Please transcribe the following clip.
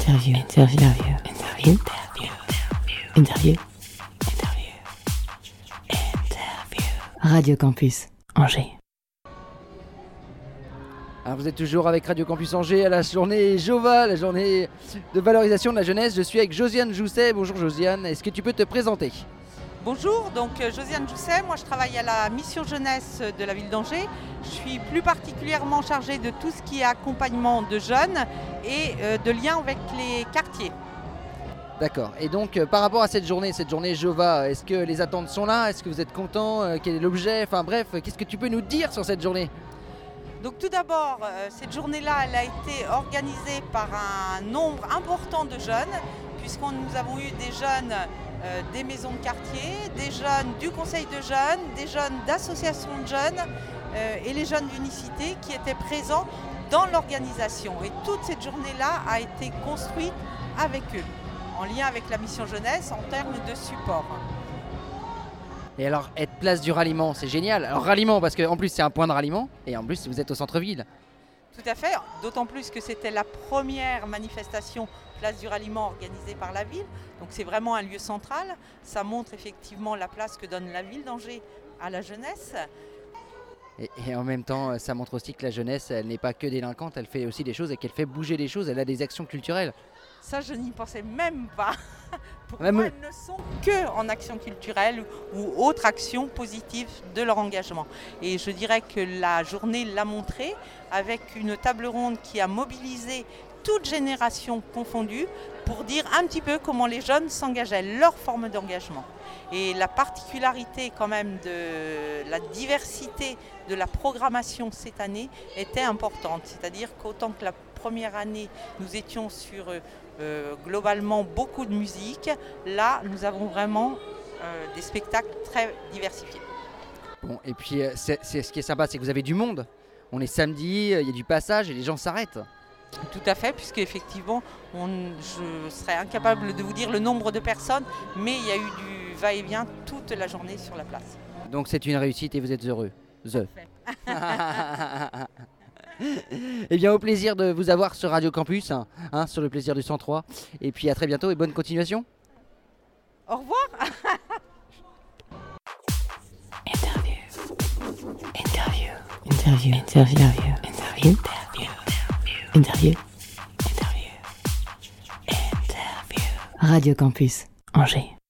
Interview. Radio Campus Angers. Alors vous êtes toujours avec Radio Campus Angers à la journée Jova, la journée de valorisation de la jeunesse. Je suis avec Josiane Jousset. Bonjour Josiane, est-ce que tu peux te présenter ? Bonjour, donc Josiane Jousset, moi je travaille à la mission jeunesse de la ville d'Angers. Je suis plus particulièrement chargée de tout ce qui est accompagnement de jeunes et de liens avec les quartiers. D'accord, et donc par rapport à cette journée Jova, est-ce que les attentes sont là ? Est-ce que vous êtes content ? Quel est l'objet ? Enfin bref, qu'est-ce que tu peux nous dire sur cette journée ? Donc tout d'abord, cette journée-là, elle a été organisée par un nombre important de jeunes, nous avons eu des jeunes des maisons de quartier, des jeunes du conseil de jeunes, des jeunes d'associations de jeunes et les jeunes d'unicité qui étaient présents dans l'organisation. Et toute cette journée-là a été construite avec eux, en lien avec la mission jeunesse en termes de support. Et alors, être place du ralliement, c'est génial. Alors ralliement, parce qu'en plus c'est un point de ralliement, et en plus vous êtes au centre-ville. Tout à fait, d'autant plus que c'était la première manifestation place du ralliement organisée par la ville. Donc c'est vraiment un lieu central. Ça montre effectivement la place que donne la ville d'Angers à la jeunesse. Et en même temps, ça montre aussi que la jeunesse, elle n'est pas que délinquante, elle fait aussi des choses et qu'elle fait bouger des choses, elle a des actions culturelles. Ça, je n'y pensais même pas. Pour moi, elles ne sont que en action culturelle ou autres actions positives de leur engagement. Et je dirais que la journée l'a montré avec une table ronde qui a mobilisé toutes générations confondues pour dire un petit peu comment les jeunes s'engageaient, leur forme d'engagement. Et la particularité quand même de la diversité de la programmation cette année était importante. C'est-à-dire qu'autant que la première année, nous étions sur globalement beaucoup de musique, là nous avons vraiment des spectacles très diversifiés. Bon, et puis c'est ce qui est sympa, c'est que vous avez du monde. On est samedi, il y a du passage et les gens s'arrêtent. Tout à fait, puisque effectivement, je serais incapable de vous dire le nombre de personnes, mais il y a eu du va-et-vient toute la journée sur la place. Donc c'est une réussite et vous êtes heureux. Eh bien, au plaisir de vous avoir sur Radio Campus, sur le plaisir du 103. Et puis à très bientôt et bonne continuation. Au revoir. Interview. Radio Campus Angers.